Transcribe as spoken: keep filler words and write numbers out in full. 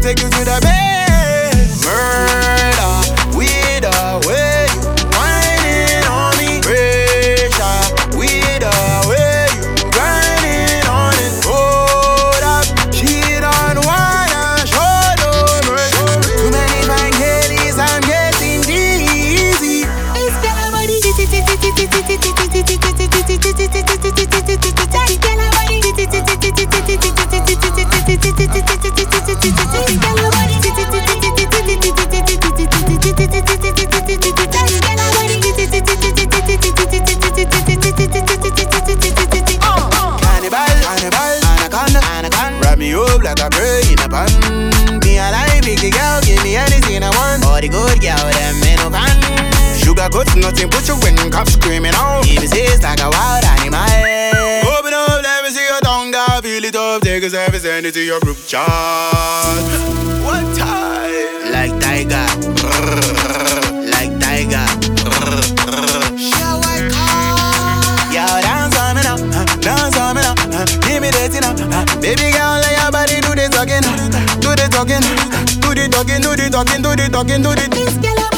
take you to the best. Murder, with the way you whining on me. Pressure, with the way you grinding on it. Hold up, she don't wanna show no mercy. Too many fine ladies, I'm getting dizzy. It's got a body. Wrap me up like a bird in a pan. Me alive, big girl, give me anything I want. All the good girl, them men no pan. Sugar cuts, nothing put you in, cop screaming out. Give me taste like a wild animal. Open up, let me see your tongue, down, feel it up. Take a selfie, send it to your group chat. One time, like tiger, like tiger. Yo, dance on me now, dance on me now. Give me that, you know. Baby girl, let your body do the talking, do the talking, do the talking, do the talking, do the talking, do the. This girl